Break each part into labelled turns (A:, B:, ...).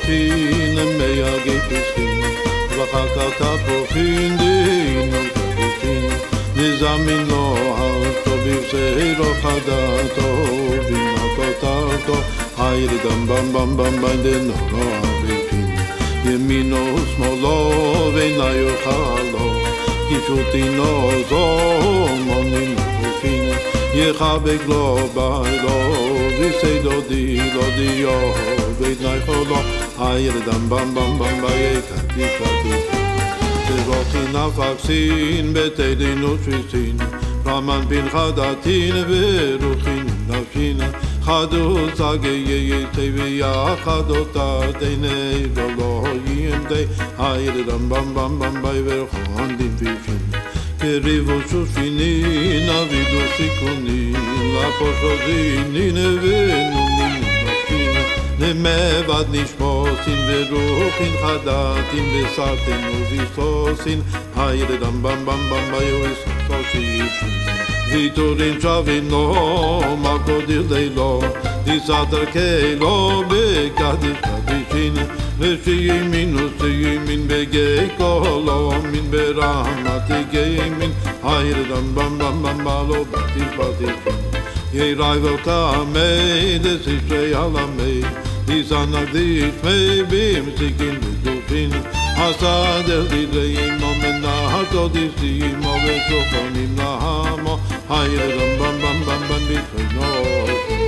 A: תפוחין מייגי פסחין ואחר כך תפוחין דינו תפוחין נזמין לו הלטו בבשרו חדתו בינתו תלתו הירדם בם בם בם בינדנו לא אביפין ימינו שמאלו ואינה יאכלו קישוטינו זו מונים נפופין יחבק לו ביילו ויסיידו דילו דיו ואינה יאכלו הירדם בם בם בם ביקתי קתי תבוכין אפקסין בתדינו תריסין רמן בין חדתין ורוחין נפשין חדו סגי יצי ויחד אותה דיני ולא ימדי הירדם בם בם בם בי ורחון דין ויפין קריבו שושפינין אבידו סיכונין לפושוזינין ונונין נפשין למבד נשפוסין ורוחין חדתין וסרטין וביסוסין הירדם בם בם בם בי וסושיפין ויתורין שווינו מלכו דילילו דיסתר קילו בקדיש קדישין ושימין ושימין בגי קולו מין ברחמת גיימין הירדם בם בם בם בלו בטיש בטישין יראי וקמי דסישרי עלמי דיסנק דישמי במסיקין ודופין הסדר דידאים ומנחתו דיסימו ושופנים נהמו הירדם בם בם בם בם בישנו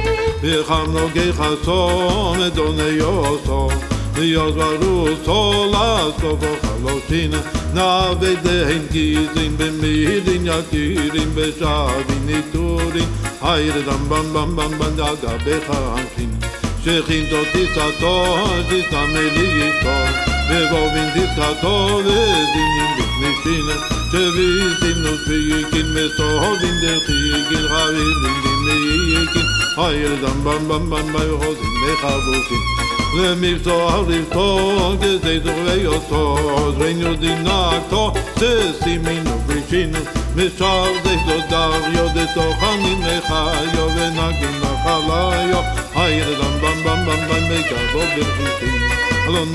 A: וחמנו גי חסום אדוני יוסו ויוס ברוסו לסופו חלושין נעבד להם גיזין במילים יקירים בשבים ניטורים הירדם בם בם בם בם דגה בחמשין שכינתו תיסתו תסתמלי איתו ובובין תסתו ודינים בפנישין שביסים נוספיקין מסוהבים דחיקין חביבים דמייקים הירדם בם בם בם ביוחוזים בחבושין למבצוע לבטו גזיתו ויוסות רניו נקטו שסימינו פרישינו משל זיתו דריו דתוכנים לחיו ונגדים לחליו הירדם בם בם בם בם בקבו ברחישים לא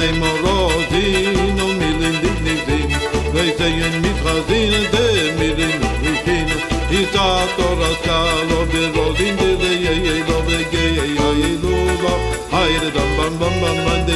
A: נמורוזין ומילים דגניזין ויציין מתחזין דמילים נפרישים איסתו רסקלו ברוזין דליילו וגאילו לו הירדם בם בם בם בם